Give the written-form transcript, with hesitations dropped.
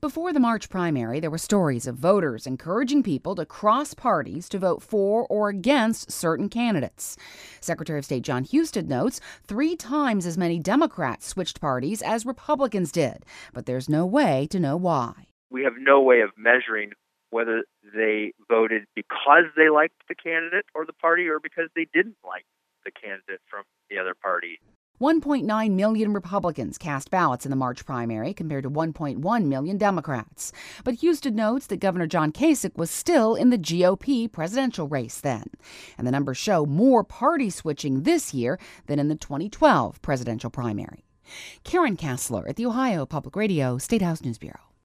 Before the March primary, there were stories of voters encouraging people to cross parties to vote for or against certain candidates. Secretary of State John Husted notes 3 times as many Democrats switched parties as Republicans did, but there's no way to know why. We have no way of measuring whether they voted because they liked the candidate or the party or because they didn't like the candidate from the other party. 1.9 million Republicans cast ballots in the March primary compared to 1.1 million Democrats. But Husted notes that Governor John Kasich was still in the GOP presidential race then. And the numbers show more party switching this year than in the 2012 presidential primary. Karen Kassler at the Ohio Public Radio State House News Bureau.